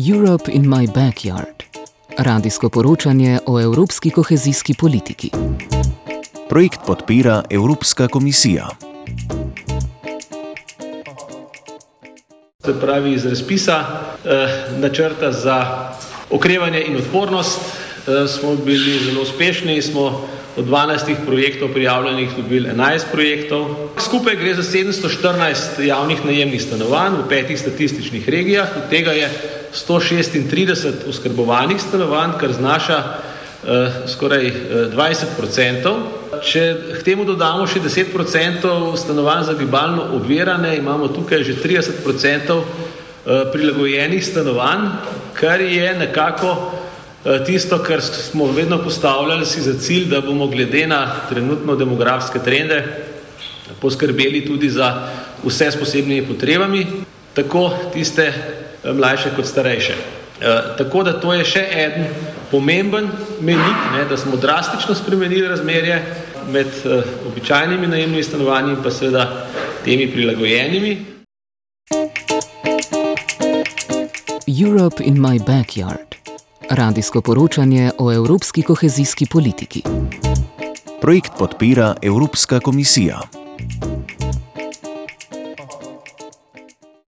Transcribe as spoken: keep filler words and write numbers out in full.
Europe in my backyard. Radijsko poročanje o evropski kohezijski politiki. Projekt podpira Evropska komisija. Se pravi, iz razpisa eh, načrta za okrevanje in odpornost eh, smo bili zelo uspešni, smo od dvanajstih projektov prijavljenih dobili enajst projektov. Skupaj gre za sedemsto štirinajst javnih najemnih stanovanj v petih statističnih regijah, od tega je sto šestintrideset oskrbovanih stanovanj, kar znaša eh, skoraj eh, dvajset procentov. Če k temu dodamo še deset procentov stanovanj za gibalno ovirane, imamo tukaj že trideset procentov eh, prilagojenih stanovanj, kar je nekako tisto, kar smo vedno postavljali si za cilj, da bomo glede na trenutno demografske trende poskrbeli tudi za vse s posebnimi potrebami, tako tiste mlajše kot starejše. E, tako da to je še en pomemben mejnik, ne, da smo drastično spremenili razmerje med e, običajnimi najemnimi stanovanji in pa seveda temi prilagojenimi. Europe in my backyard. Radijsko poročanje o evropski kohezijski politiki. Projekt podpira Evropska komisija.